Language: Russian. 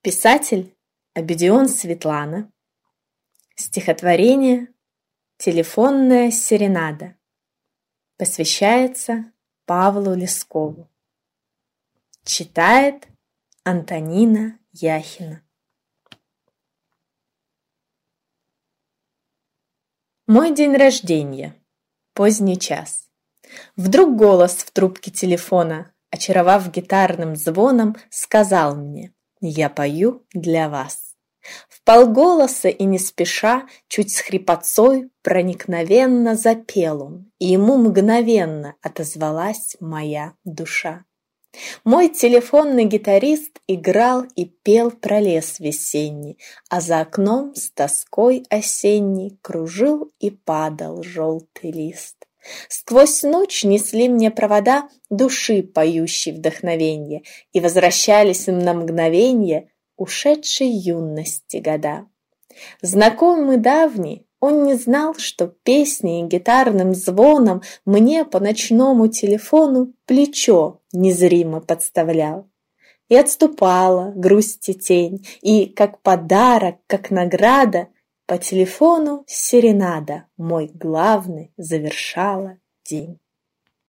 Писатель Обидион Светлана. Стихотворение «Телефонная серенада» посвящается Павлу Лескову. Читает Антонина Яхина. Мой день рождения. Поздний час. Вдруг голос в трубке телефона, очаровав гитарным звоном, сказал мне: «Я пою для вас». Вполголоса и не спеша, чуть с хрипотцой, проникновенно запел он, и ему мгновенно отозвалась моя душа. Мой телефонный гитарист играл и пел про лес весенний, а за окном с тоской осенней кружил и падал желтый лист. Сквозь ночь несли мне провода души, поющей вдохновенье, и возвращались им на мгновенье ушедшей юности года. Знакомый давний, он не знал, что песней и гитарным звоном мне по ночному телефону плечо незримо подставлял. И отступала грусти тень, и, как подарок, как награда, по телефону серенада мой главный завершала день.